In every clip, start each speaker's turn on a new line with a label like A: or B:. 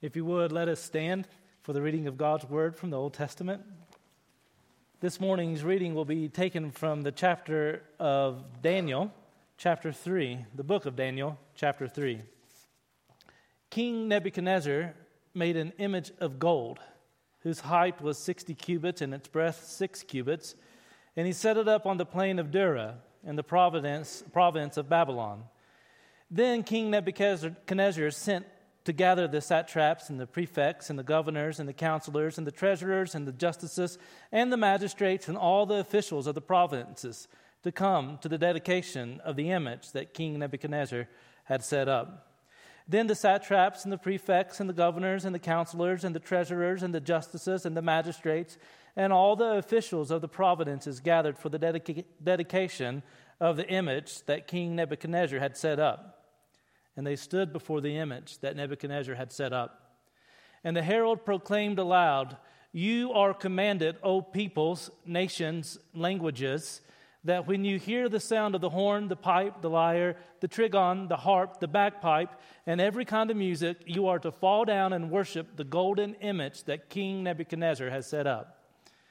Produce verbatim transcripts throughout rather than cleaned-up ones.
A: If you would, let us stand for the reading of God's Word from the Old Testament. This morning's reading will be taken from the chapter of Daniel, chapter three, the book of Daniel, chapter three. King Nebuchadnezzar made an image of gold, whose height was sixty cubits and its breadth six cubits, and he set it up on the plain of Dura in the province, province of Babylon. Then King Nebuchadnezzar sent to gather the satraps and the prefects and the governors and the counselors and the treasurers and the justices and the magistrates and all the officials of the provinces to come to the dedication of the image that King Nebuchadnezzar had set up. Then the satraps and the prefects and the governors and the counselors and the treasurers and the justices and the magistrates and all the officials of the provinces gathered for the dedica- dedication of the image that King Nebuchadnezzar had set up. And they stood before the image that Nebuchadnezzar had set up. And the herald proclaimed aloud, "You are commanded, O peoples, nations, languages, that when you hear the sound of the horn, the pipe, the lyre, the trigon, the harp, the bagpipe, and every kind of music, you are to fall down and worship the golden image that King Nebuchadnezzar has set up.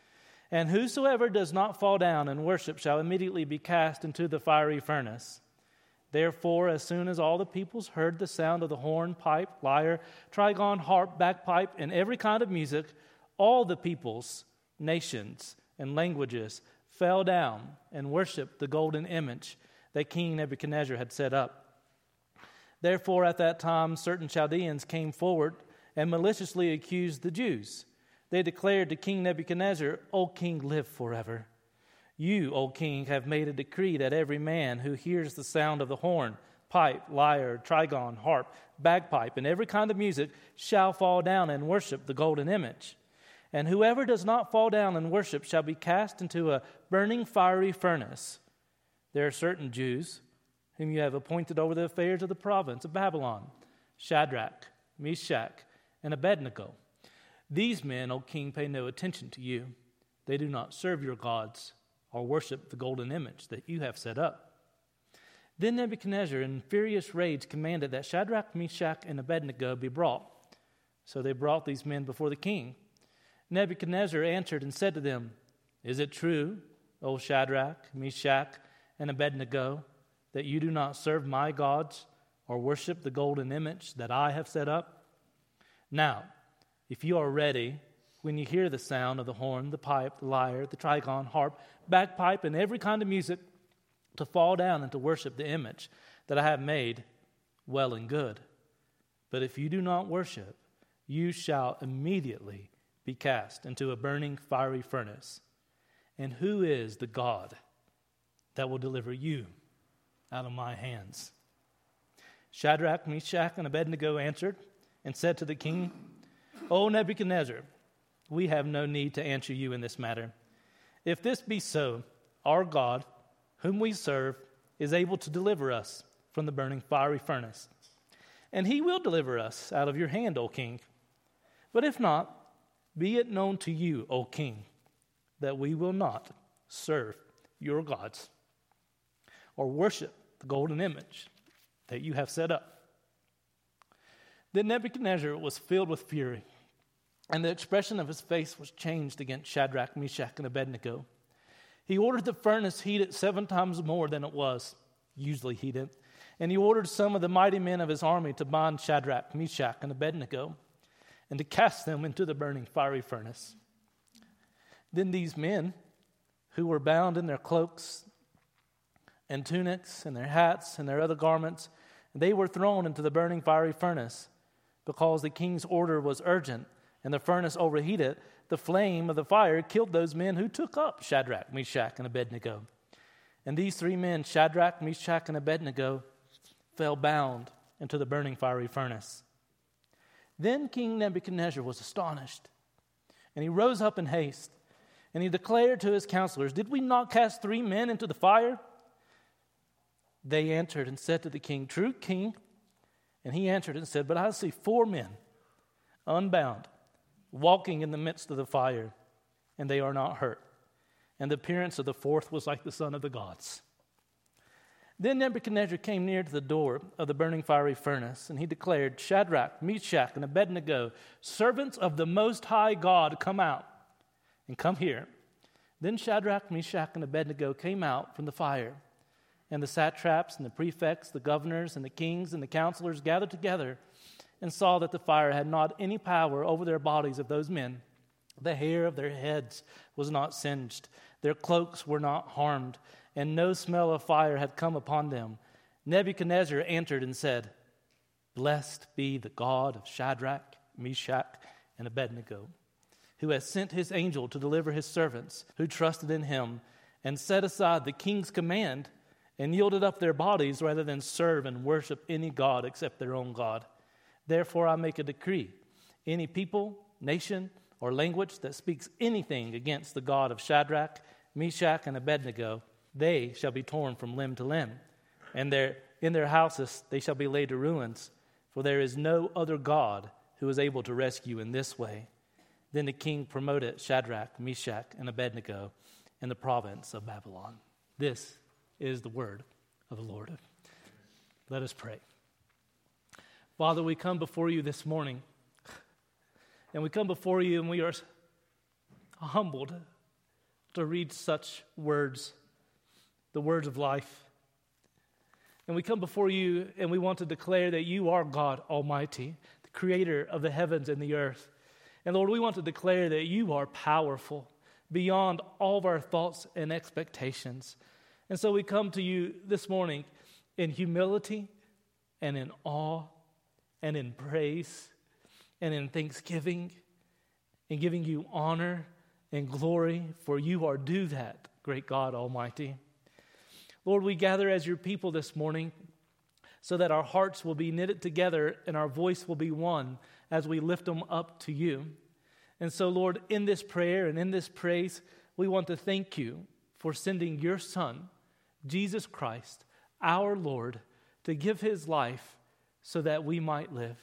A: And whosoever does not fall down and worship shall immediately be cast into the fiery furnace. Therefore, as soon as all the peoples heard the sound of the horn, pipe, lyre, trigon, harp, bagpipe, and every kind of music, all the peoples, nations, and languages fell down and worshiped the golden image that King Nebuchadnezzar had set up. Therefore, at that time, certain Chaldeans came forward and maliciously accused the Jews. They declared to King Nebuchadnezzar, O king, live forever. You, O king, have made a decree that every man who hears the sound of the horn, pipe, lyre, trigon, harp, bagpipe, and every kind of music shall fall down and worship the golden image. And whoever does not fall down and worship shall be cast into a burning fiery furnace. There are certain Jews whom you have appointed over the affairs of the province of Babylon, Shadrach, Meshach, and Abednego. These men, O king, pay no attention to you. They do not serve your gods or worship the golden image that you have set up." Then Nebuchadnezzar, in furious rage, commanded that Shadrach, Meshach, and Abednego be brought. So they brought these men before the king. Nebuchadnezzar answered and said to them, "Is it true, O Shadrach, Meshach, and Abednego, that you do not serve my gods or worship the golden image that I have set up? Now, if you are ready, when you hear the sound of the horn, the pipe, the lyre, the trigon, harp, bagpipe, and every kind of music, to fall down and to worship the image that I have made, well and good. But if you do not worship, you shall immediately be cast into a burning fiery furnace. And who is the God that will deliver you out of my hands?" Shadrach, Meshach, and Abednego answered and said to the king, "O Nebuchadnezzar, we have no need to answer you in this matter. If this be so, our God, whom we serve, is able to deliver us from the burning fiery furnace. And he will deliver us out of your hand, O king. But if not, be it known to you, O king, that we will not serve your gods or worship the golden image that you have set up." Then Nebuchadnezzar was filled with fury, and the expression of his face was changed against Shadrach, Meshach, and Abednego. He ordered the furnace heated seven times more than it was usually heated, and he ordered some of the mighty men of his army to bind Shadrach, Meshach, and Abednego, and to cast them into the burning fiery furnace. Then these men, who were bound in their cloaks and tunics and their hats and their other garments, they were thrown into the burning fiery furnace, because the king's order was urgent, and the furnace overheated. The flame of the fire killed those men who took up Shadrach, Meshach, and Abednego. And these three men, Shadrach, Meshach, and Abednego, fell bound into the burning fiery furnace. Then King Nebuchadnezzar was astonished, and he rose up in haste, and he declared to his counselors, "Did we not cast three men into the fire?" They answered and said to the king, "True, king." And he answered and said, "But I see four men, unbound, walking in the midst of the fire, and they are not hurt. And the appearance of the fourth was like the son of the gods." Then Nebuchadnezzar came near to the door of the burning fiery furnace, and he declared, Shadrach, Meshach, and Abednego, servants of the Most High God, come out and come here. Then Shadrach, Meshach, and Abednego came out from the fire, and the satraps and the prefects, the governors and the kings and the counselors gathered together and saw that the fire had not any power over their bodies of those men. The hair of their heads was not singed, their cloaks were not harmed, and no smell of fire had come upon them. Nebuchadnezzar answered and said, Blessed be the God of Shadrach, Meshach, and Abednego, who has sent his angel to deliver his servants who trusted in him and set aside the king's command and yielded up their bodies rather than serve and worship any god except their own God. Therefore I make a decree. Any people, nation, or language that speaks anything against the God of Shadrach, Meshach, and Abednego, they shall be torn from limb to limb, and their, in their houses they shall be laid to ruins, for there is no other God who is able to rescue in this way. Then the king promoted Shadrach, Meshach, and Abednego in the province of Babylon. This is the word of the Lord. Let us pray. Father, we come before you this morning, and we come before you and we are humbled to read such words, the words of life. And we come before you and we want to declare that you are God Almighty, the creator of the heavens and the earth. And Lord, we want to declare that you are powerful beyond all of our thoughts and expectations. And so we come to you this morning in humility and in awe and in praise and in thanksgiving and giving you honor and glory, for you are due that, great God Almighty. Lord, we gather as your people this morning so that our hearts will be knitted together and our voice will be one as we lift them up to you. And so, Lord, in this prayer and in this praise, we want to thank you for sending your Son, Jesus Christ, our Lord, to give his life so that we might live.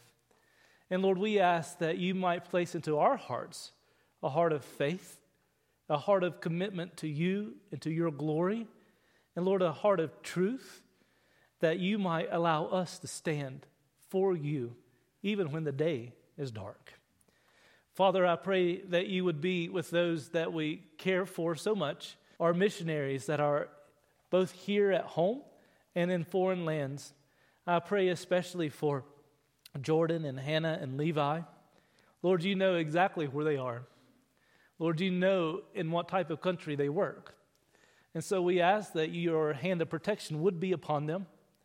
A: And Lord, we ask that you might place into our hearts a heart of faith, a heart of commitment to you and to your glory, and Lord, a heart of truth, that you might allow us to stand for you even when the day is dark. Father, I pray that you would be with those that we care for so much, our missionaries that are both here at home and in foreign lands. I pray especially for Jordan and Hannah and Levi. Lord, you know exactly where they are. Lord, you know in what type of country they work. And so we ask that your hand of protection would be upon them.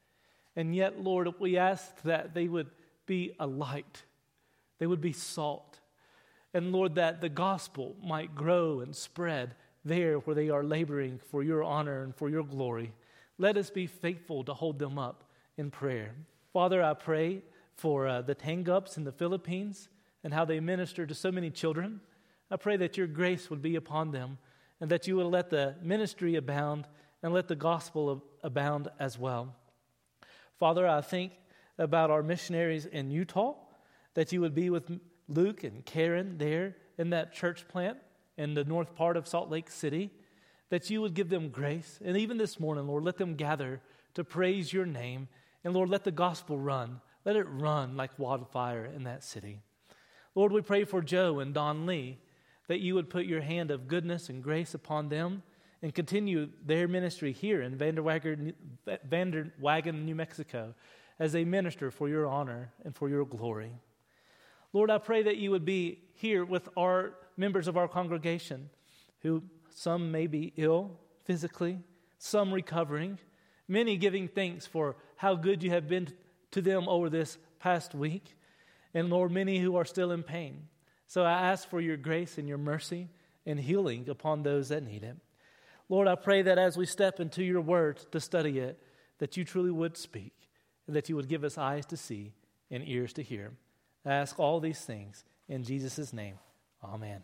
A: And yet, Lord, we ask that they would be a light. They would be salt. And Lord, that the gospel might grow and spread there where they are laboring for your honor and for your glory. Let us be faithful to hold them up in prayer. Father, I pray for uh, the Tangups in the Philippines and how they minister to so many children. I pray that your grace would be upon them and that you would let the ministry abound and let the gospel abound as well. Father, I think about our missionaries in Utah, that you would be with Luke and Karen there in that church plant in the north part of Salt Lake City, that you would give them grace. And even this morning, Lord, let them gather to praise your name. And Lord, let the gospel run. Let it run like wildfire in that city. Lord, we pray for Joe and Don Lee, that you would put your hand of goodness and grace upon them and continue their ministry here in Vanderwagen, Vanderwagen, New Mexico, as they minister for your honor and for your glory. Lord, I pray that you would be here with our members of our congregation, who some may be ill physically, some recovering, many giving thanks for how good you have been to them over this past week, and Lord, many who are still in pain. So I ask for your grace and your mercy and healing upon those that need it. Lord, I pray that as we step into your word to study it, that you truly would speak, and that you would give us eyes to see and ears to hear. I ask all these things in Jesus' name. Amen.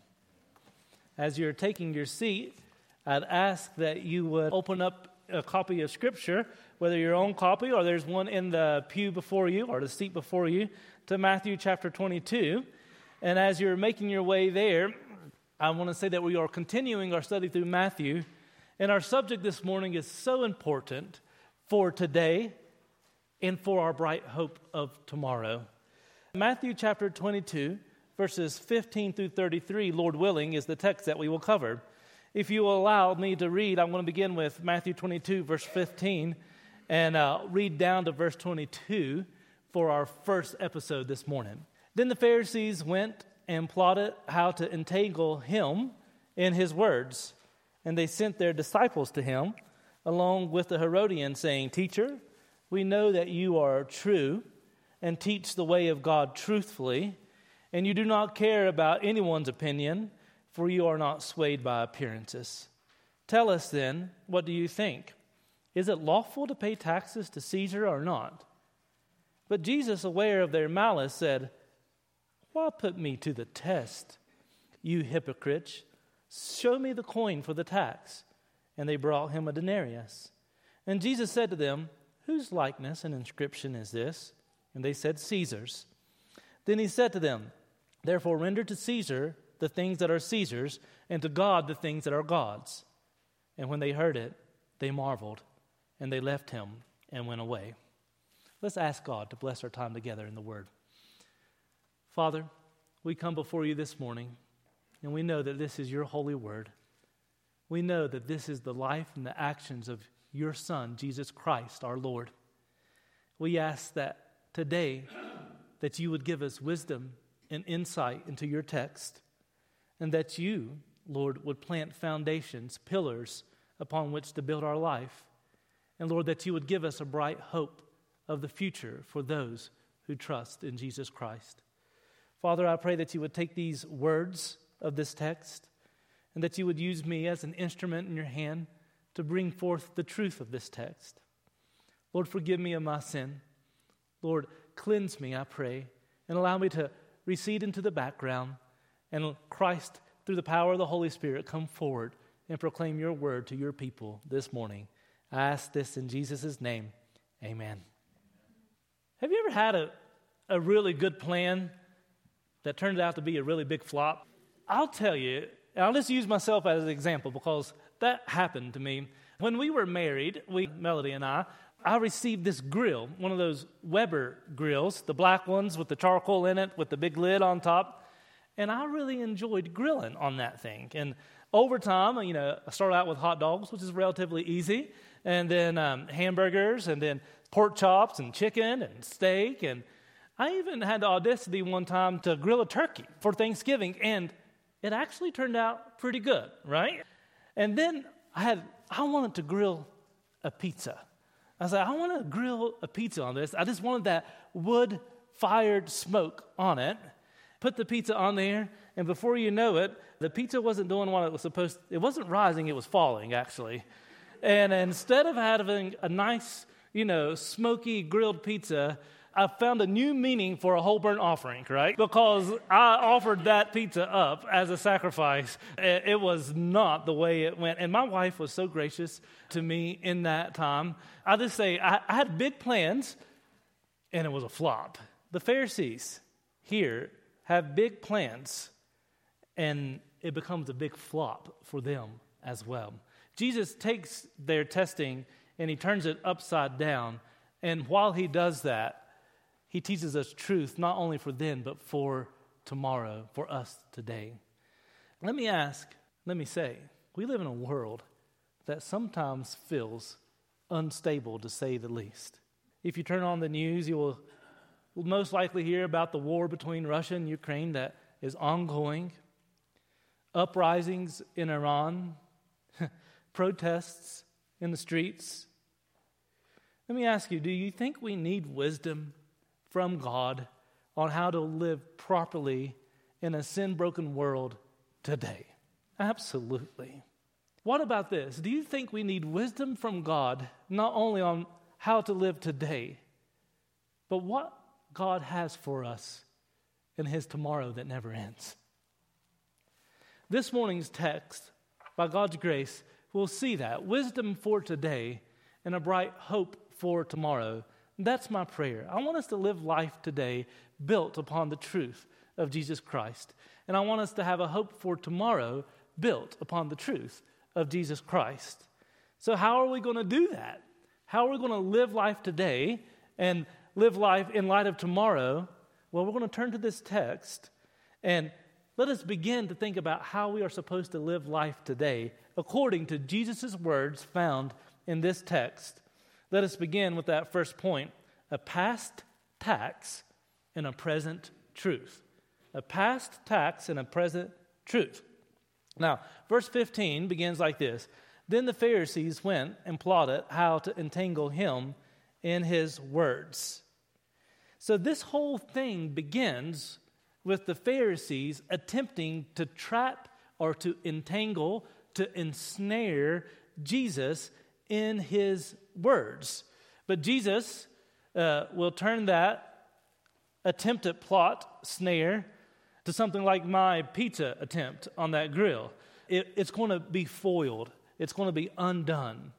A: As you're taking your seat, I'd ask that you would open up a copy of Scripture, whether your own copy or there's one in the pew before you or the seat before you, to Matthew chapter twenty-two. And as you're making your way there, I want to say that we are continuing our study through Matthew, and our subject this morning is so important for today and for our bright hope of tomorrow. Matthew chapter twenty-two, verses fifteen through thirty-three, Lord willing, is the text that we will cover. If you will allow me to read, I'm going to begin with Matthew twenty-two, verse fifteen, and uh, read down to verse twenty-two for our first episode this morning. Then the Pharisees went and plotted how to entangle him in his words, and they sent their disciples to him, along with the Herodians, saying, Teacher, we know that you are true and teach the way of God truthfully, and you do not care about anyone's opinion, for you are not swayed by appearances. Tell us then, what do you think? Is it lawful to pay taxes to Caesar or not? But Jesus, aware of their malice, said, Why put me to the test, you hypocrites? Show me the coin for the tax. And they brought him a denarius. And Jesus said to them, Whose likeness and inscription is this? And they said, Caesar's. Then he said to them, Therefore render to Caesar the things that are Caesar's, and to God the things that are God's. And when they heard it, they marveled, and they left him and went away. Let's ask God to bless our time together in the Word. Father, we come before you this morning, and we know that this is your holy word. We know that this is the life and the actions of your Son, Jesus Christ, our Lord. We ask that today that you would give us wisdom and insight into your text, and that you, Lord, would plant foundations, pillars upon which to build our life. And Lord, that you would give us a bright hope of the future for those who trust in Jesus Christ. Father, I pray that you would take these words of this text and that you would use me as an instrument in your hand to bring forth the truth of this text. Lord, forgive me of my sin. Lord, cleanse me, I pray, and allow me to recede into the background, and Christ, through the power of the Holy Spirit, come forward and proclaim your word to your people this morning. I ask this in Jesus' name. Amen. Have you ever had a, a really good plan that turned out to be a really big flop? I'll tell you, and I'll just use myself as an example because that happened to me. When we were married, we, Melody and I, I received this grill, one of those Weber grills, the black ones with the charcoal in it, with the big lid on top. And I really enjoyed grilling on that thing. And over time, you know, I started out with hot dogs, which is relatively easy, and then um, hamburgers, and then pork chops and chicken and steak. And I even had the audacity one time to grill a turkey for Thanksgiving, and it actually turned out pretty good, right? And then I had, I wanted to grill a pizza. I was like, I want to grill a pizza on this. I just wanted that wood-fired smoke on it. Put the pizza on there, and before you know it, the pizza wasn't doing what it was supposed to. It wasn't rising, it was falling, actually. And instead of having a nice, you know, smoky grilled pizza, I found a new meaning for a whole burnt offering, right? Because I offered that pizza up as a sacrifice. It was not the way it went. And my wife was so gracious to me in that time. I'll just say, I, I had big plans, and it was a flop. The Pharisees here have big plans, and it becomes a big flop for them as well. Jesus takes their testing, and he turns it upside down. And while he does that, he teaches us truth, not only for then, but for tomorrow, for us today. Let me ask, let me say, we live in a world that sometimes feels unstable, to say the least. If you turn on the news, you will, will most likely hear about the war between Russia and Ukraine that is ongoing, uprisings in Iran, protests in the streets. Let me ask you, do you think we need wisdom from God on how to live properly in a sin-broken world today? Absolutely. What about this? Do you think we need wisdom from God not only on how to live today, but what God has for us in his tomorrow that never ends? This morning's text, by God's grace, we'll see that. Wisdom for today and a bright hope for tomorrow. That's my prayer. I want us to live life today built upon the truth of Jesus Christ. And I want us to have a hope for tomorrow built upon the truth of Jesus Christ. So how are we going to do that? How are we going to live life today and live life in light of tomorrow? Well, we're going to turn to this text and let us begin to think about how we are supposed to live life today according to Jesus' words found in this text. Let us begin with that first point, a past tax and a present truth. A past tax and a present truth. Now, verse fifteen begins like this. Then the Pharisees went and plotted how to entangle him in his words. So this whole thing begins with the Pharisees attempting to trap or to entangle, to ensnare Jesus in his words. But Jesus uh, will turn that attempted plot, snare, to something like my pizza attempt on that grill. It, it's going to be foiled. It's going to be undone.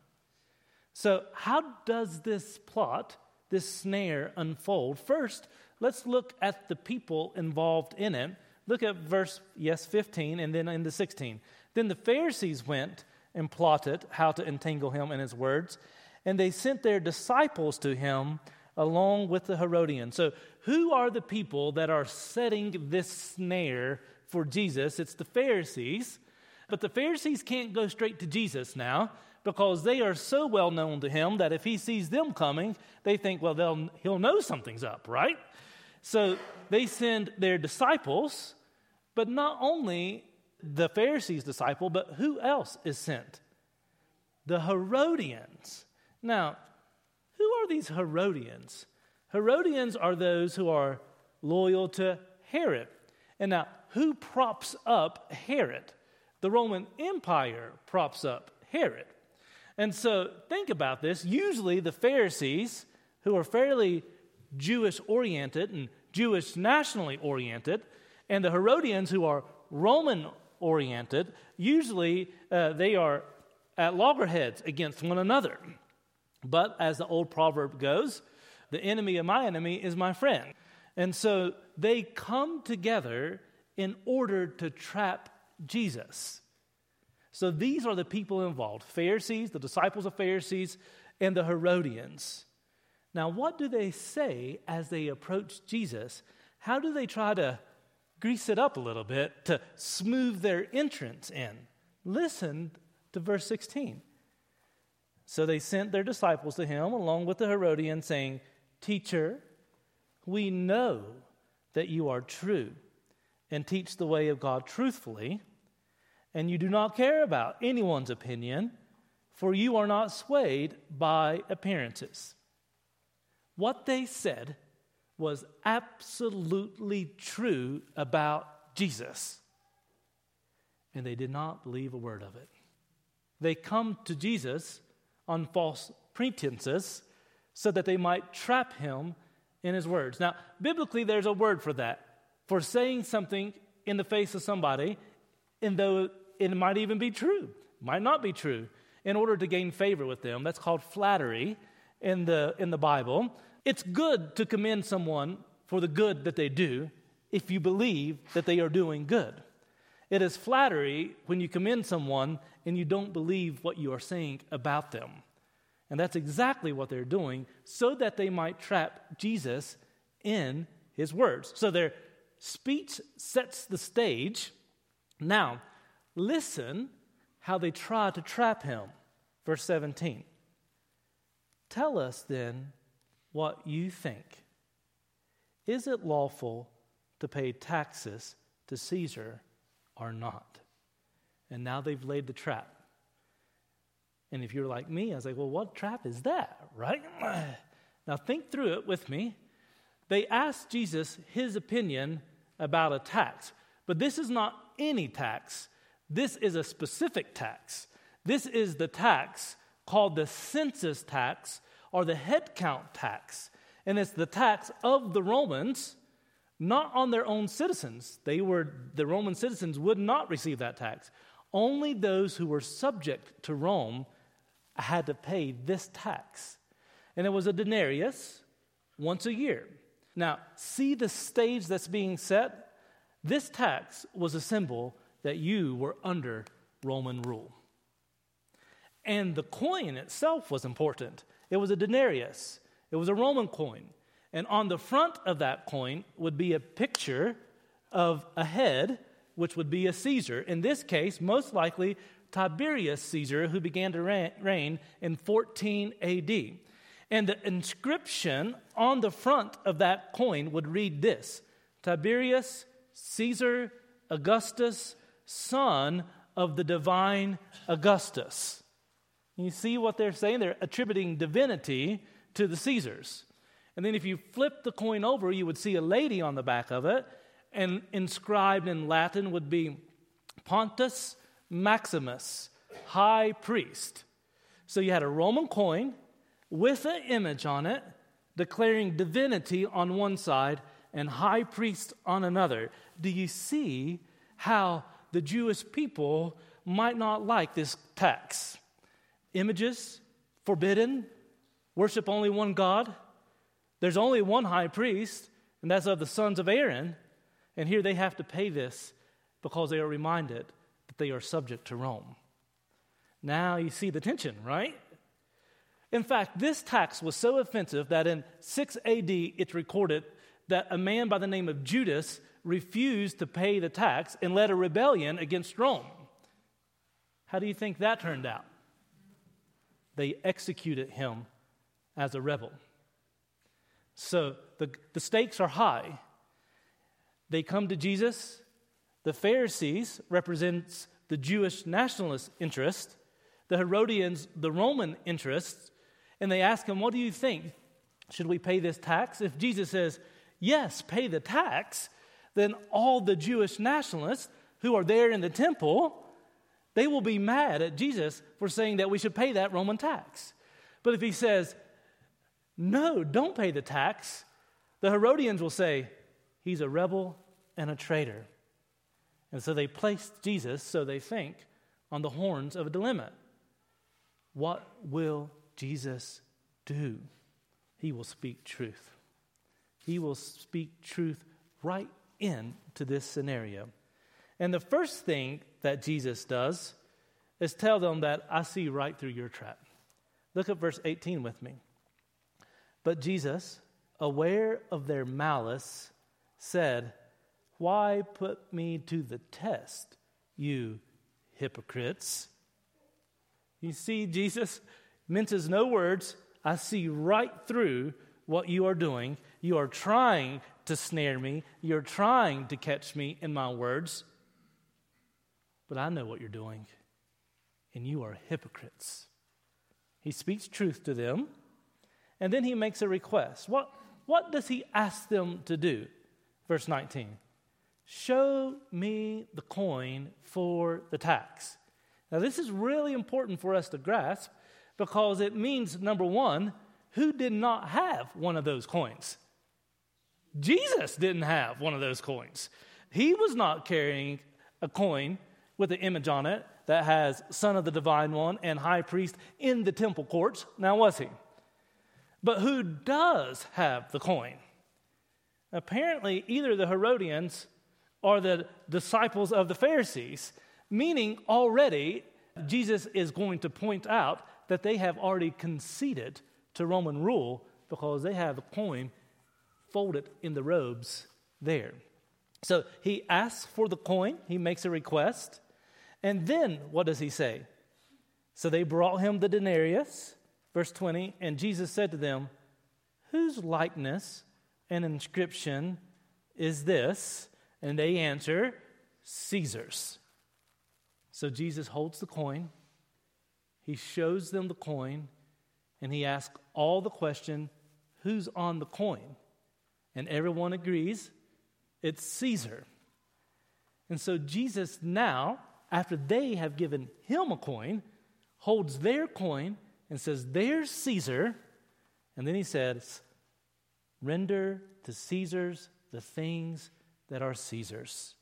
A: So how does this plot, this snare, unfold? First, let's look at the people involved in it. Look at verse, yes, fifteen, and then into sixteen. Then the Pharisees went and plotted how to entangle him in his words, and they sent their disciples to him along with the Herodians. So who are the people that are setting this snare for Jesus? It's the Pharisees. But the Pharisees can't go straight to Jesus now because they are so well known to him that if he sees them coming, they think, well, they'll, he'll know something's up, right? So they send their disciples, but not only the Pharisees' disciple, but who else is sent? The Herodians. Now, who are these Herodians? Herodians are those who are loyal to Herod. And now, who props up Herod? The Roman Empire props up Herod. And so, think about this. Usually, the Pharisees, who are fairly Jewish-oriented and Jewish nationally oriented, and the Herodians, who are Roman-oriented, usually uh, they are at loggerheads against one another. But as the old proverb goes, the enemy of my enemy is my friend. And so they come together in order to trap Jesus. So these are the people involved, Pharisees, the disciples of Pharisees, and the Herodians. Now, what do they say as they approach Jesus? How do they try to grease it up a little bit to smooth their entrance in? Listen to verse sixteen. So they sent their disciples to him along with the Herodians, saying, "Teacher, we know that you are true and teach the way of God truthfully, and you do not care about anyone's opinion, for you are not swayed by appearances." What they said was absolutely true about Jesus, and they did not believe a word of it. They come to Jesus on false pretenses so that they might trap him in his words. Now, biblically, there's a word for that, for saying something in the face of somebody, and though it might even be true, might not be true, in order to gain favor with them. That's called flattery in the in the Bible. It's good to commend someone for the good that they do if you believe that they are doing good. It is flattery when you commend someone and you don't believe what you are saying about them. And that's exactly what they're doing so that they might trap Jesus in his words. So their speech sets the stage. Now, listen how they try to trap him. Verse seventeen. "Tell us then what you think. Is it lawful to pay taxes to Caesar or not?" And now they've laid the trap. And if you're like me, I was like, well, what trap is that, right? Now think through it with me. They asked Jesus his opinion about a tax. But this is not any tax. This is a specific tax. This is the tax called the census tax or the head count tax. And it's the tax of the Romans, not on their own citizens. They were, the Roman citizens would not receive that tax. Only those who were subject to Rome had to pay this tax. And it was a denarius once a year. Now, see the stage that's being set? This tax was a symbol that you were under Roman rule. And the coin itself was important. It was a denarius. It was a Roman coin. And on the front of that coin would be a picture of a head, which would be a Caesar. In this case, most likely Tiberius Caesar, who began to reign in fourteen A D. And the inscription on the front of that coin would read this: Tiberius Caesar Augustus, son of the divine Augustus. You see what they're saying? They're attributing divinity to the Caesars. And then if you flip the coin over, you would see a lady on the back of it, and inscribed in Latin would be Pontus Maximus, high priest. So you had a Roman coin with an image on it, declaring divinity on one side and high priest on another. Do you see how the Jewish people might not like this tax? Images, forbidden, worship only one God. There's only one high priest, and that's of the sons of Aaron. And here they have to pay this because they are reminded that they are subject to Rome. Now you see the tension, right? In fact, this tax was so offensive that in six A D it's recorded that a man by the name of Judas refused to pay the tax and led a rebellion against Rome. How do you think that turned out? They executed him as a rebel. So the, the stakes are high. They come to Jesus. The Pharisees represents the Jewish nationalist interest, the Herodians, the Roman interests, and they ask him, what do you think? Should we pay this tax? If Jesus says, yes, pay the tax, then all the Jewish nationalists who are there in the temple, they will be mad at Jesus for saying that we should pay that Roman tax. But if he says, no, don't pay the tax, the Herodians will say, he's a rebel and a traitor. And so they placed Jesus, so they think, on the horns of a dilemma. What will Jesus do? He will speak truth. He will speak truth right into this scenario. And the first thing that Jesus does is tell them that I see right through your trap. Look at verse eighteen with me. But Jesus, aware of their malice, said, why put me to the test, you hypocrites? You see, Jesus minces no words. I see right through what you are doing. You are trying to snare me. You're trying to catch me in my words. But I know what you're doing, and you are hypocrites. He speaks truth to them, and then he makes a request. What, what does he ask them to do? Verse nineteen. Show me the coin for the tax. Now, this is really important for us to grasp because it means, number one, who did not have one of those coins? Jesus didn't have one of those coins. He was not carrying a coin with an image on it that has Son of the Divine One and High Priest in the temple courts. Now, was he? But who does have the coin? Apparently, either the Herodians or the disciples of the Pharisees, meaning already Jesus is going to point out that they have already conceded to Roman rule because they have the coin folded in the robes there. So he asks for the coin, he makes a request, and then what does he say? So they brought him the denarius, verse twenty, and Jesus said to them, whose likeness and inscription is this? And they answer, Caesar's. So Jesus holds the coin, he shows them the coin, and he asks all the question, who's on the coin? And everyone agrees, it's Caesar. And so Jesus now, after they have given him a coin, holds their coin and says, there's Caesar. And then he says, render to Caesar's the things that are Caesar's.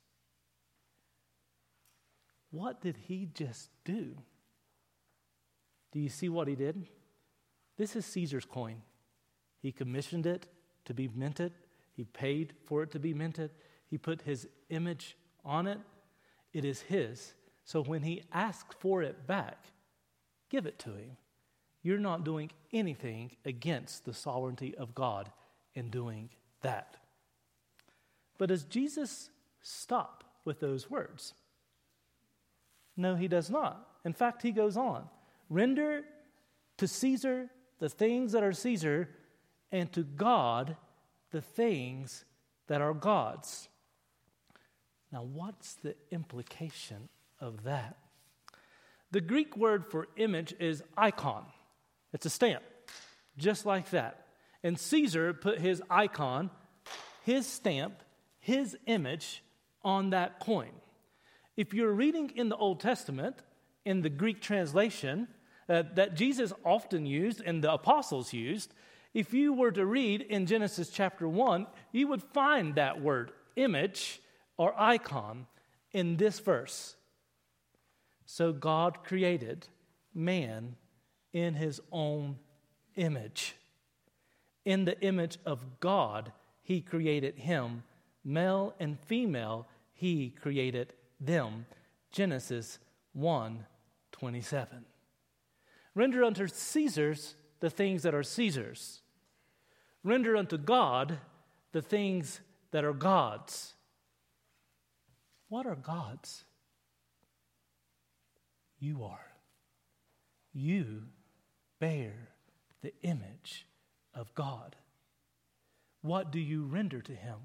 A: What did he just do? Do you see what he did? This is Caesar's coin. He commissioned it to be minted. He paid for it to be minted. He put his image on it. It is his. So when he asks for it back, give it to him. you're not doing anything against the sovereignty of God in doing that. But does Jesus stop with those words? No, he does not. In fact, he goes on. Render to Caesar the things that are Caesar, and to God the things that are God's. Now, what's the implication of that? The Greek word for image is icon. It's a stamp, just like that. And Caesar put his icon, his stamp, his image on that coin. If you're reading in the Old Testament, in the Greek translation uh, that Jesus often used and the apostles used, if you were to read in Genesis chapter one, you would find that word, image or icon, in this verse. So God created man in his own image. In the image of God, he created him. Male and female, he created them. Genesis one twenty-seven. Render unto Caesar's the things that are Caesar's. Render unto God the things that are God's. What are God's? You are. You bear the image of God. What do you render to him?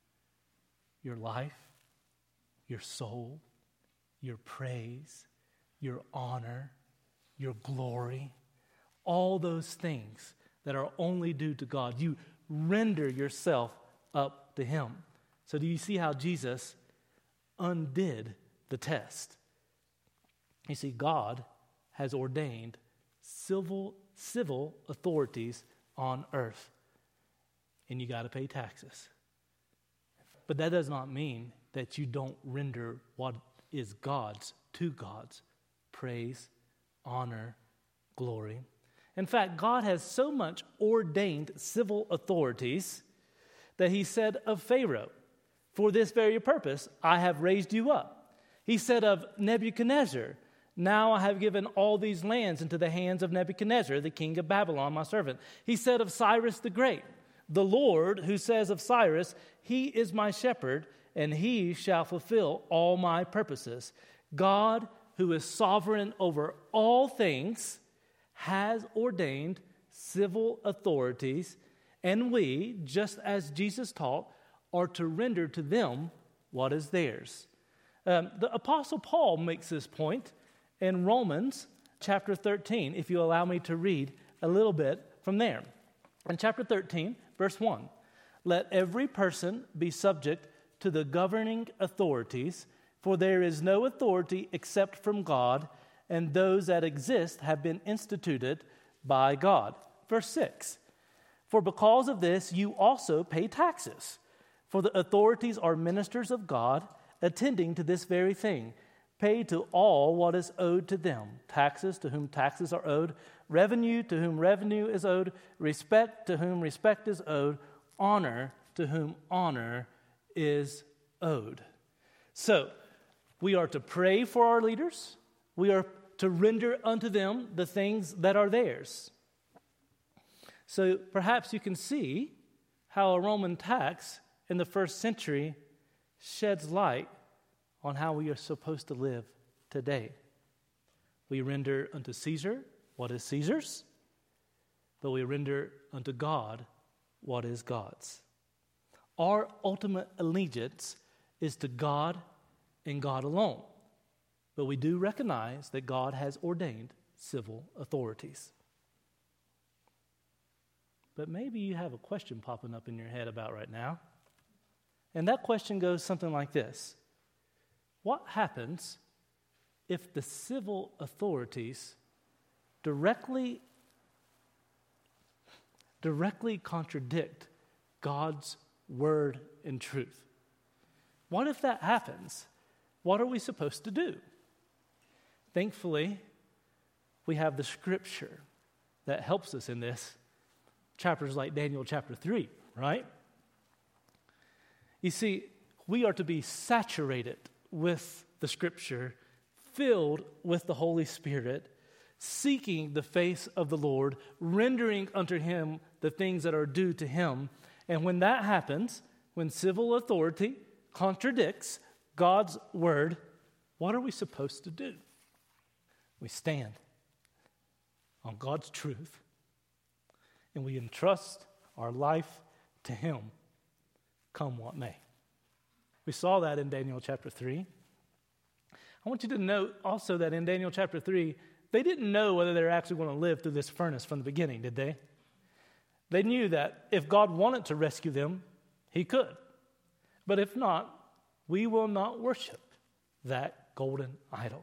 A: Your life, your soul, your praise, your honor, your glory, all those things that are only due to God. You render yourself up to him. So do you see how Jesus undid the test? You see, God has ordained civil civil authorities on earth, and you got to pay taxes. But that does not mean that you don't render what is God's to God's praise, honor, glory. In fact, God has so much ordained civil authorities that he said of Pharaoh, for this very purpose I have raised you up. He said of Nebuchadnezzar, now I have given all these lands into the hands of Nebuchadnezzar, the king of Babylon, my servant. He said of Cyrus the Great, the Lord who says of Cyrus, he is my shepherd, and he shall fulfill all my purposes. God, who is sovereign over all things, has ordained civil authorities, and we, just as Jesus taught, are to render to them what is theirs. Um, the Apostle Paul makes this point in Romans chapter thirteen, if you allow me to read a little bit from there. In chapter thirteen, verse one, let every person be subject to the governing authorities, for there is no authority except from God, and those that exist have been instituted by God. Verse six, for because of this you also pay taxes, for the authorities are ministers of God, attending to this very thing. Pay to all what is owed to them, taxes to whom taxes are owed, revenue to whom revenue is owed, respect to whom respect is owed, honor to whom honor is owed. So, we are to pray for our leaders. We are to render unto them the things that are theirs. So, perhaps you can see how a Roman tax in the first century sheds light on how we are supposed to live today. We render unto Caesar what is Caesar's, but we render unto God what is God's. Our ultimate allegiance is to God and God alone, but we do recognize that God has ordained civil authorities. But maybe you have a question popping up in your head about right now, and that question goes something like this. What happens if the civil authorities directly, directly contradict God's word and truth? What if that happens? What are we supposed to do? Thankfully, we have the scripture that helps us in this. Chapters like Daniel chapter three, right? You see, we are to be saturated with the scripture, filled with the Holy Spirit, seeking the face of the Lord, rendering unto him the things that are due to him. And when that happens, when civil authority contradicts God's word, what are we supposed to do? We stand on God's truth, and we entrust our life to him, come what may. We saw that in Daniel chapter three. I want you to note also that in Daniel chapter three, they didn't know whether they were actually going to live through this furnace from the beginning, did they? They knew that if God wanted to rescue them, he could. But if not, we will not worship that golden idol.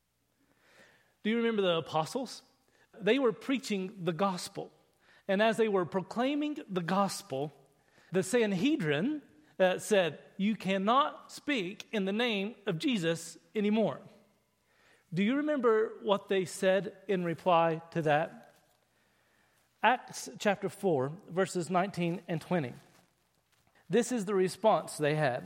A: Do you remember the apostles? They were preaching the gospel. And as they were proclaiming the gospel, the Sanhedrin uh, said, you cannot speak in the name of Jesus anymore. Do you remember what they said in reply to that? Acts chapter four, verses nineteen and twenty. This is the response they had.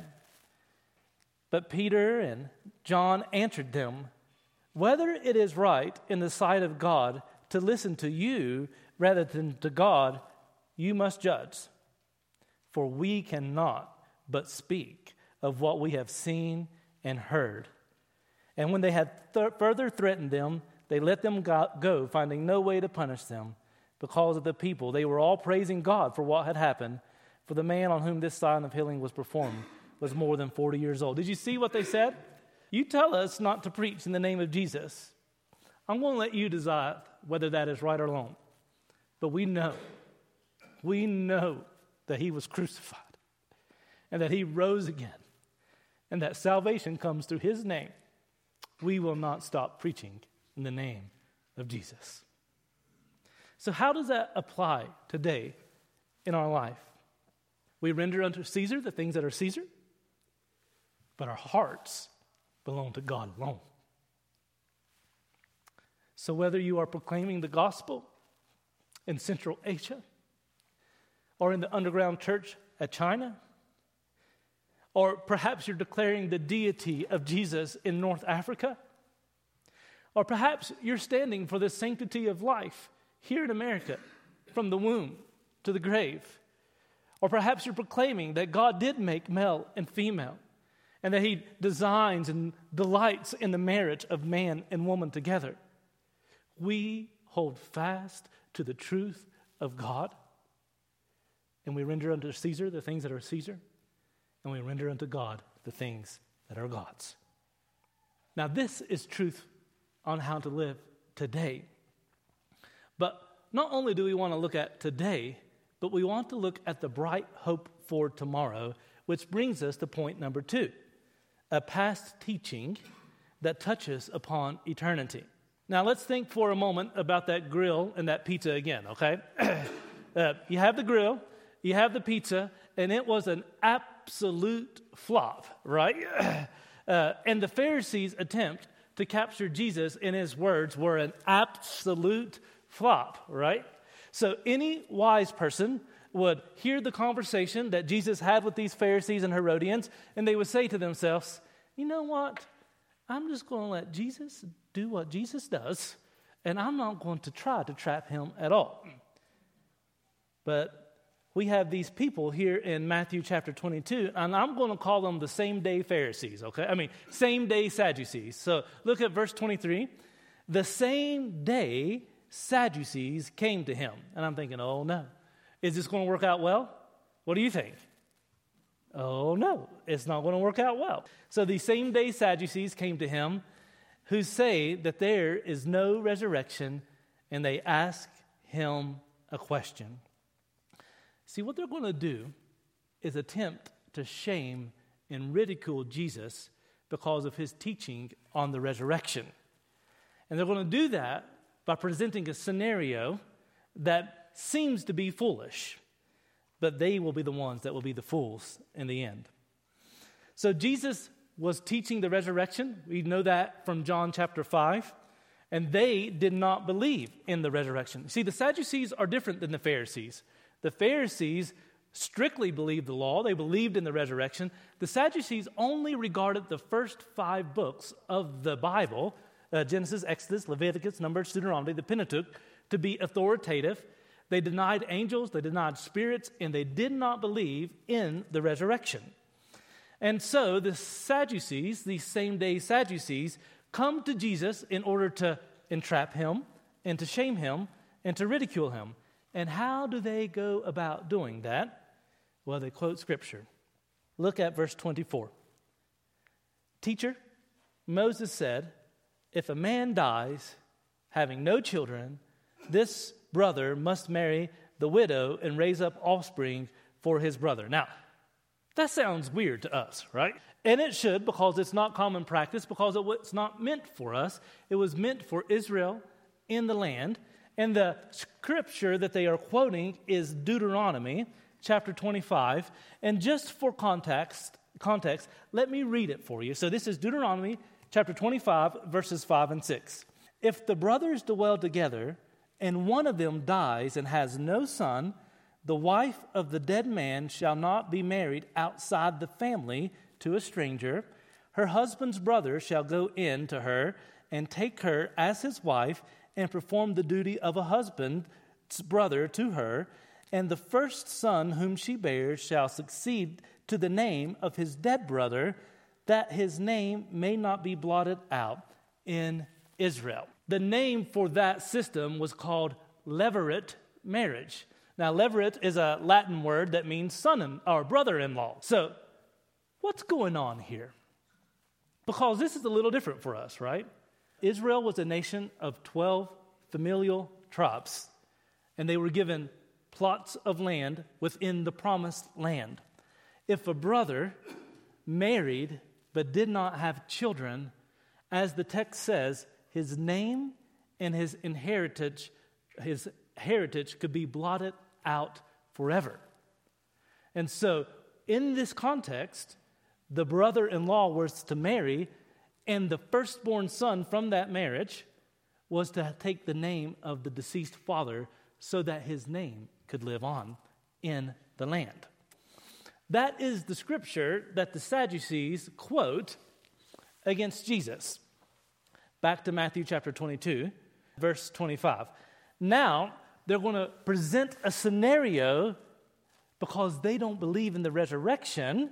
A: But Peter and John answered them, whether it is right in the sight of God to listen to you rather than to God, you must judge. For we cannot but speak of what we have seen and heard. And when they had th- further threatened them, they let them go, go, finding no way to punish them because of the people. They were all praising God for what had happened, for the man on whom this sign of healing was performed was more than forty years old. Did you see what they said? You tell us not to preach in the name of Jesus. I'm going to let you decide whether that is right or wrong. But we know, we know that he was crucified and that he rose again and that salvation comes through his name. We will not stop preaching in the name of Jesus. So how does that apply today in our life? We render unto Caesar the things that are Caesar, but our hearts belong to God alone. So whether you are proclaiming the gospel in Central Asia, or in the underground church at China, or perhaps you're declaring the deity of Jesus in North Africa, or perhaps you're standing for the sanctity of life here in America, from the womb to the grave, or perhaps you're proclaiming that God did make male and female, and that he designs and delights in the marriage of man and woman together. We hold fast to the truth of God, and we render unto Caesar the things that are Caesar, and we render unto God the things that are God's. Now, this is truth on how to live today. But not only do we want to look at today, but we want to look at the bright hope for tomorrow, which brings us to point number two, a past teaching that touches upon eternity. Now, let's think for a moment about that grill and that pizza again, okay? uh, you have the grill, you have the pizza, and it was an absolute flop, right? uh, and the Pharisees' attempt to capture Jesus in his words were an absolute flop, right? So any wise person would hear the conversation that Jesus had with these Pharisees and Herodians, and they would say to themselves, you know what? I'm just going to let Jesus do what Jesus does, and I'm not going to try to trap him at all. But we have these people here in Matthew chapter twenty-two, and I'm going to call them the same-day Pharisees, okay? I mean, same-day Sadducees. So look at verse twenty-three. The same day Sadducees came to him. And I'm thinking, oh, no. Is this going to work out well? What do you think? Oh, no, it's not going to work out well. So the same day Sadducees came to him, who say that there is no resurrection, and they ask him a question. See, what they're going to do is attempt to shame and ridicule Jesus because of his teaching on the resurrection. And they're going to do that by presenting a scenario that seems to be foolish, but they will be the ones that will be the fools in the end. So Jesus was teaching the resurrection. We know that from John chapter five. And they did not believe in the resurrection. See, the Sadducees are different than the Pharisees. The Pharisees strictly believed the law. They believed in the resurrection. The Sadducees only regarded the first five books of the Bible, uh, Genesis, Exodus, Leviticus, Numbers, Deuteronomy, the Pentateuch, to be authoritative. They denied angels, they denied spirits, and they did not believe in the resurrection. And so the Sadducees, these same-day Sadducees, come to Jesus in order to entrap him and to shame him and to ridicule him. And how do they go about doing that? Well, they quote Scripture. Look at verse twenty-four. Teacher, Moses said, if a man dies having no children, this brother must marry the widow and raise up offspring for his brother. Now, that sounds weird to us, right? And it should, because it's not common practice, because it was not meant for us. It was meant for Israel in the land. And the scripture that they are quoting is Deuteronomy chapter twenty-five. And just for context, context, let me read it for you. So this is Deuteronomy chapter twenty-five, verses five and six. If the brothers dwell together, and one of them dies and has no son, the wife of the dead man shall not be married outside the family to a stranger. Her husband's brother shall go in to her and take her as his wife and perform the duty of a husband's brother to her. And the first son whom she bears shall succeed to the name of his dead brother, that his name may not be blotted out in Israel. The name for that system was called levirate marriage. Now, levirate is a Latin word that means son or brother-in-law. So, what's going on here? Because this is a little different for us, right? Israel was a nation of twelve familial tribes, and they were given plots of land within the promised land. If a brother married but did not have children, as the text says, his name and his inheritance, his heritage could be blotted out forever. And so, in this context, the brother-in-law was to marry, and the firstborn son from that marriage was to take the name of the deceased father so that his name could live on in the land. That is the scripture that the Sadducees quote against Jesus. Back to Matthew chapter twenty-two, verse twenty-five. Now, they're going to present a scenario because they don't believe in the resurrection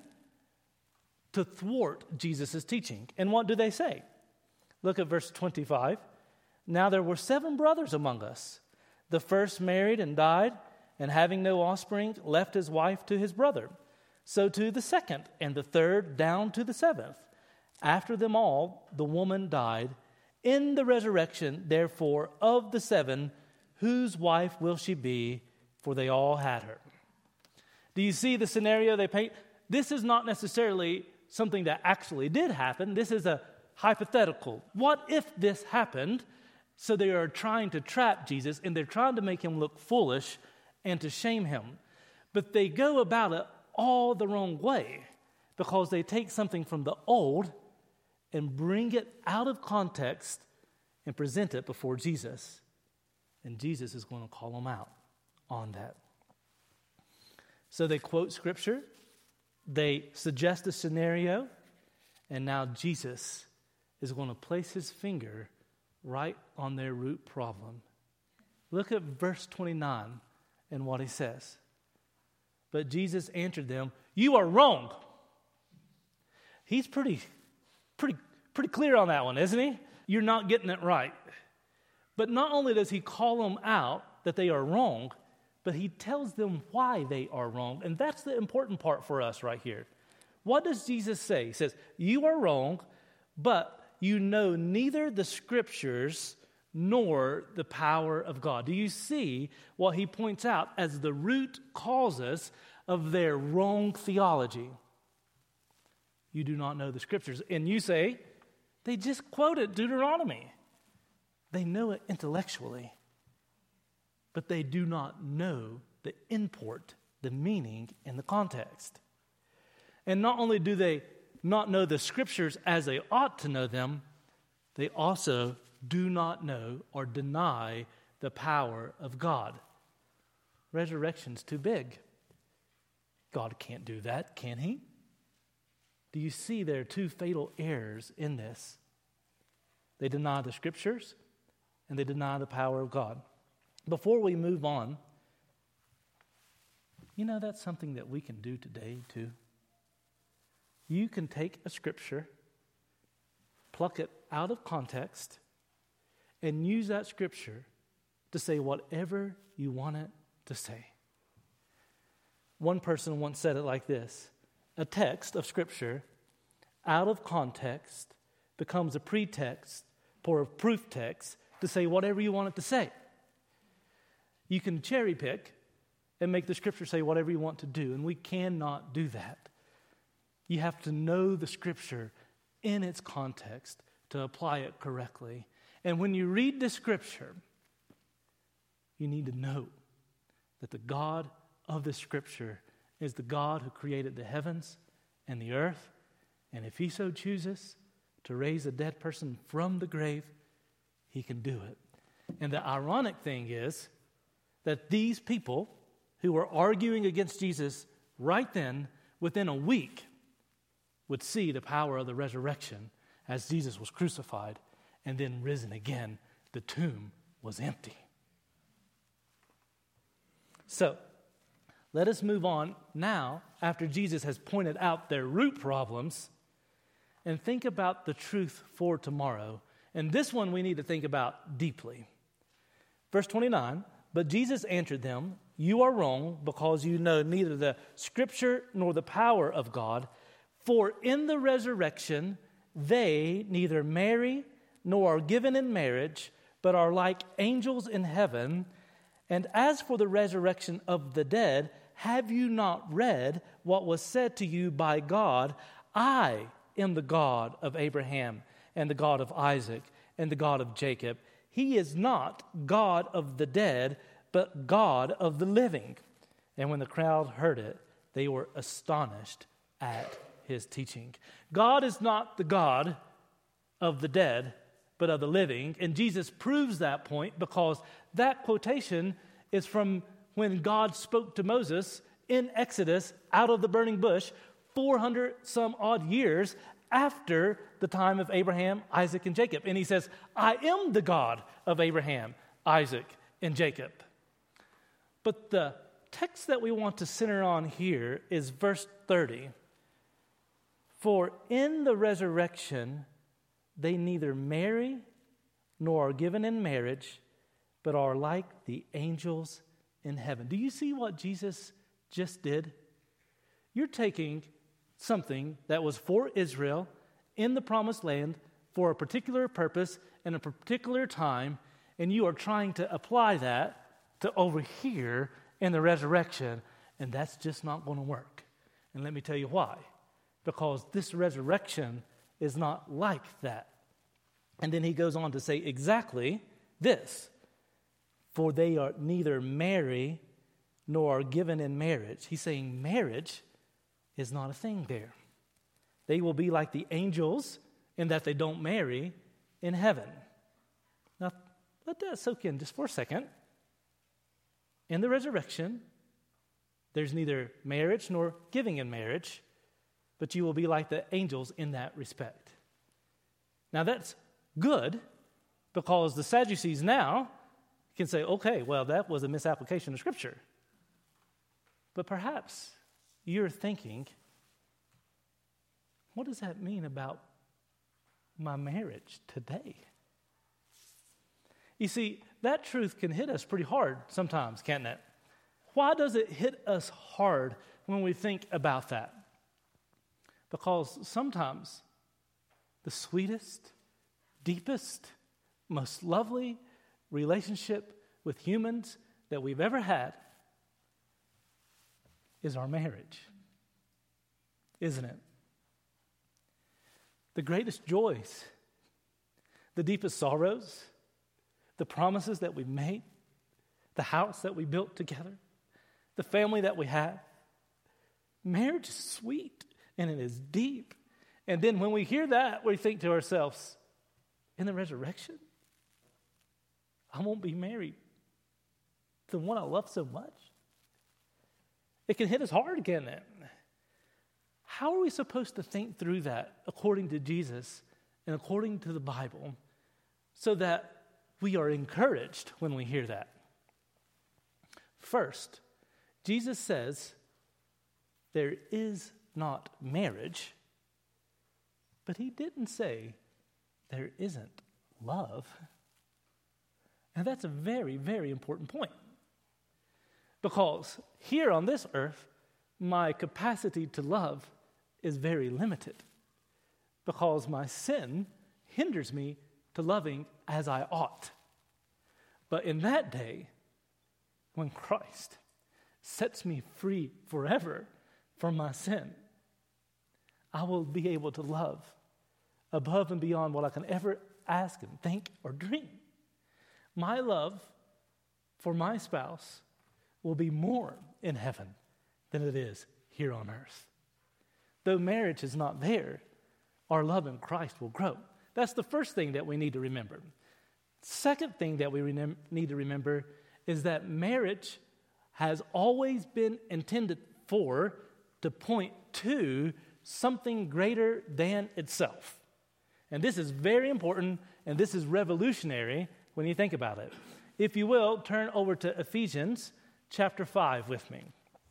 A: to thwart Jesus' teaching. And what do they say? Look at verse twenty-five. Now there were seven brothers among us. The first married and died, and having no offspring, left his wife to his brother. So too the second, and the third, down to the seventh. After them all, the woman died. In the resurrection, therefore, of the seven, whose wife will she be? For they all had her. Do you see the scenario they paint? This is not necessarily something that actually did happen. This is a hypothetical. What if this happened? So they are trying to trap Jesus, and they're trying to make him look foolish and to shame him. But they go about it all the wrong way because they take something from the old and bring it out of context and present it before Jesus. And Jesus is going to call them out on that. So they quote scripture, they suggest a scenario, and now Jesus is going to place his finger right on their root problem. Look at verse twenty-nine and what he says. But Jesus answered them, "You are wrong." He's pretty, pretty, pretty clear on that one, isn't he? You're not getting it right. But not only does he call them out that they are wrong, but he tells them why they are wrong. And that's the important part for us right here. What does Jesus say? He says, "You are wrong, but you know neither the scriptures nor the power of God." Do you see what he points out as the root causes of their wrong theology? You do not know the scriptures. And you say, they just quoted Deuteronomy. They know it intellectually, but they do not know the import, the meaning, and the context. And not only do they not know the scriptures as they ought to know them, they also do not know or deny the power of God. Resurrection's too big. God can't do that, can he? Do you see there are two fatal errors in this? They deny the Scriptures, and they deny the power of God. Before we move on, you know that's something that we can do today too. You can take a Scripture, pluck it out of context, and use that Scripture to say whatever you want it to say. One person once said it like this: a text of Scripture out of context becomes a pretext for a proof text to say whatever you want it to say. You can cherry pick and make the Scripture say whatever you want to do, and we cannot do that. You have to know the Scripture in its context to apply it correctly. And when you read the Scripture, you need to know that the God of the Scripture is the God who created the heavens and the earth, and if He so chooses to raise a dead person from the grave, He can do it. And the ironic thing is that these people who were arguing against Jesus right then, within a week, would see the power of the resurrection as Jesus was crucified and then risen again. The tomb was empty. So, let us move on now, after Jesus has pointed out their root problems, and think about the truth for tomorrow. And this one we need to think about deeply. Verse twenty-nine, but Jesus answered them, you are wrong, because you know neither the Scripture nor the power of God. For in the resurrection they neither marry nor are given in marriage, but are like angels in heaven. And as for the resurrection of the dead, have you not read what was said to you by God? I am the God of Abraham and the God of Isaac and the God of Jacob. He is not God of the dead, but God of the living. And when the crowd heard it, they were astonished at His teaching. God is not the God of the dead, but of the living. And Jesus proves that point because that quotation is from when God spoke to Moses in Exodus out of the burning bush four hundred some odd years after the time of Abraham, Isaac, and Jacob. And He says, I am the God of Abraham, Isaac, and Jacob. But the text that we want to center on here is verse thirty. For in the resurrection they neither marry nor are given in marriage, but are like the angels in heaven. Do you see what Jesus just did? You're taking something that was for Israel in the promised land for a particular purpose in a particular time, and you are trying to apply that to over here in the resurrection, and that's just not going to work. And let me tell you why. Because this resurrection is not like that. And then He goes on to say exactly this. For they are neither marry nor are given in marriage. He's saying marriage is not a thing there. They will be like the angels in that they don't marry in heaven. Now, let that soak in just for a second. In the resurrection, there's neither marriage nor giving in marriage, but you will be like the angels in that respect. Now, that's good because the Sadducees now can say, okay, well, that was a misapplication of Scripture. But perhaps you're thinking, what does that mean about my marriage today? You see, that truth can hit us pretty hard sometimes, can't it? Why does it hit us hard when we think about that? Because sometimes the sweetest, deepest, most lovely relationship with humans that we've ever had is our marriage, isn't it? The greatest joys, the deepest sorrows, the promises that we made, the house that we built together, the family that we had. Marriage is sweet and it is deep. And then when we hear that, we think to ourselves, in the resurrection, I won't be married to the one I love so much. It can hit us hard, can't it? How are we supposed to think through that according to Jesus and according to the Bible so that we are encouraged when we hear that. First, Jesus says there is not marriage, but he didn't say there isn't love. And that's a very, very important point. Because here on this earth, my capacity to love is very limited. Because my sin hinders me to loving as I ought. But in that day, when Christ sets me free forever from my sin, I will be able to love above and beyond what I can ever ask and think or dream. My love for my spouse will be more in heaven than it is here on earth. Though marriage is not there, our love in Christ will grow. That's the first thing that we need to remember. Second thing that we re- need to remember is that marriage has always been intended for, to point to, something greater than itself. And this is very important, and this is revolutionary when you think about it. If you will, turn over to Ephesians chapter five with me.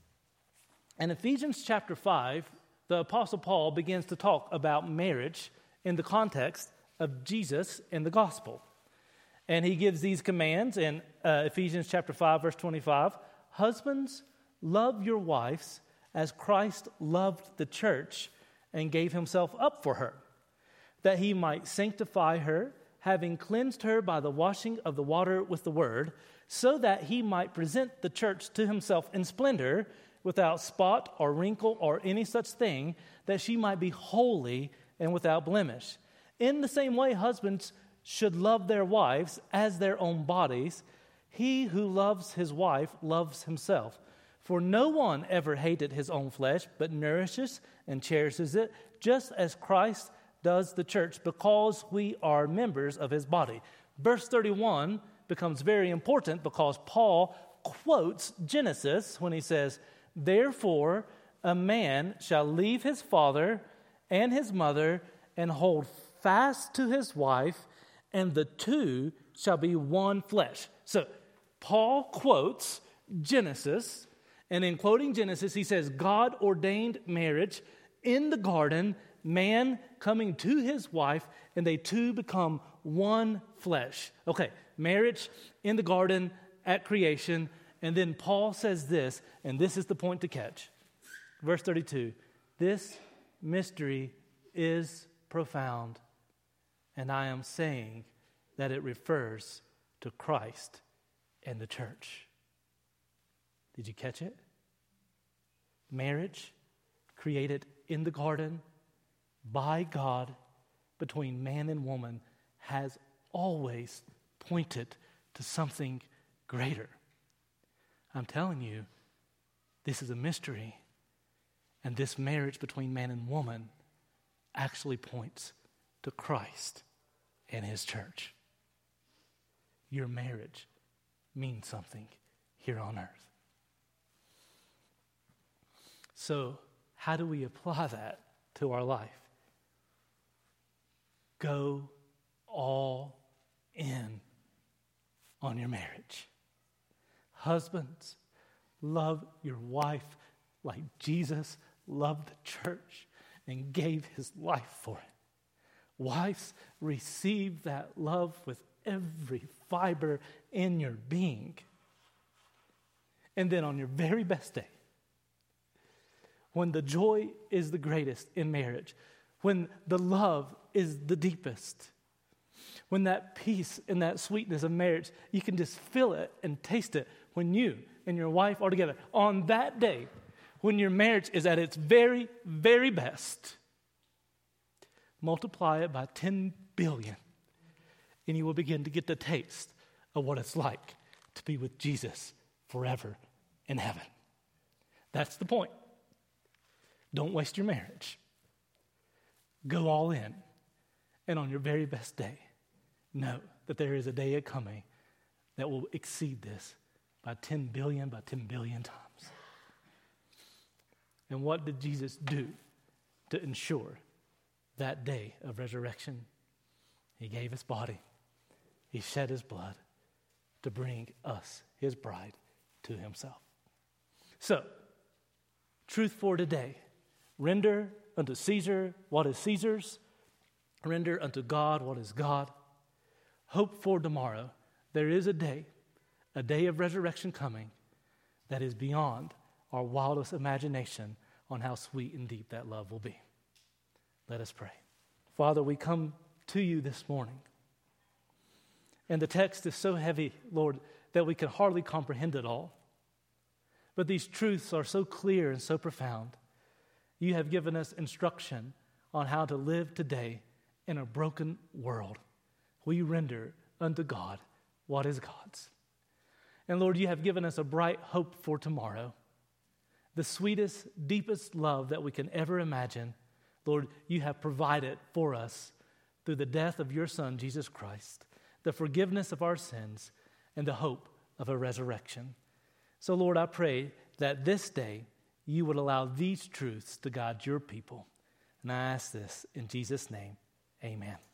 A: In Ephesians chapter five, the Apostle Paul begins to talk about marriage in the context of Jesus and the gospel. And he gives these commands in uh, Ephesians chapter five, verse twenty-five. Husbands, love your wives as Christ loved the church and gave himself up for her, that he might sanctify her, having cleansed her by the washing of the water with the word, so that he might present the church to himself in splendor, without spot or wrinkle or any such thing, that she might be holy and without blemish. In the same way, husbands should love their wives as their own bodies. He who loves his wife loves himself. For no one ever hated his own flesh, but nourishes and cherishes it, just as Christ does the church, because we are members of his body. Verse thirty-one becomes very important because Paul quotes Genesis when he says, therefore a man shall leave his father and his mother and hold fast to his wife, and the two shall be one flesh. So Paul quotes Genesis, and in quoting Genesis, he says God ordained marriage in the garden, man coming to his wife, and they two become one flesh. Okay, marriage in the garden at creation, and then Paul says this, and this is the point to catch. Verse thirty-two, this mystery is profound, and I am saying that it refers to Christ and the church. Did you catch it? Marriage created in the garden by God between man and woman has always pointed to something greater. I'm telling you, this is a mystery, and this marriage between man and woman actually points to Christ and his church. Your marriage means something here on earth. So, how do we apply that to our life? Go all in on your marriage. Husbands, love your wife like Jesus loved the church and gave his life for it. Wives, receive that love with every fiber in your being. And then on your very best day, when the joy is the greatest in marriage, when the love is the deepest, when that peace and that sweetness of marriage, you can just feel it and taste it when you and your wife are together. On that day, when your marriage is at its very, very best, multiply it by ten billion, and you will begin to get the taste of what it's like to be with Jesus forever in heaven. That's the point. Don't waste your marriage. Go all in. And on your very best day, know that there is a day coming that will exceed this by ten billion, by ten billion times. And what did Jesus do to ensure that day of resurrection? He gave his body. He shed his blood to bring us, his bride, to himself. So, truth for today. Render unto Caesar what is Caesar's. Render unto God what is God. Hope for tomorrow. There is a day, a day of resurrection coming that is beyond our wildest imagination on how sweet and deep that love will be. Let us pray. Father, we come to you this morning. And the text is so heavy, Lord, that we can hardly comprehend it all. But these truths are so clear and so profound. You have given us instruction on how to live today in a broken world. We render unto God what is God's. And Lord, you have given us a bright hope for tomorrow. The sweetest, deepest love that we can ever imagine, Lord, you have provided for us through the death of your Son, Jesus Christ, the forgiveness of our sins, and the hope of a resurrection. So, Lord, I pray that this day you would allow these truths to guide your people. And I ask this in Jesus' name, amen.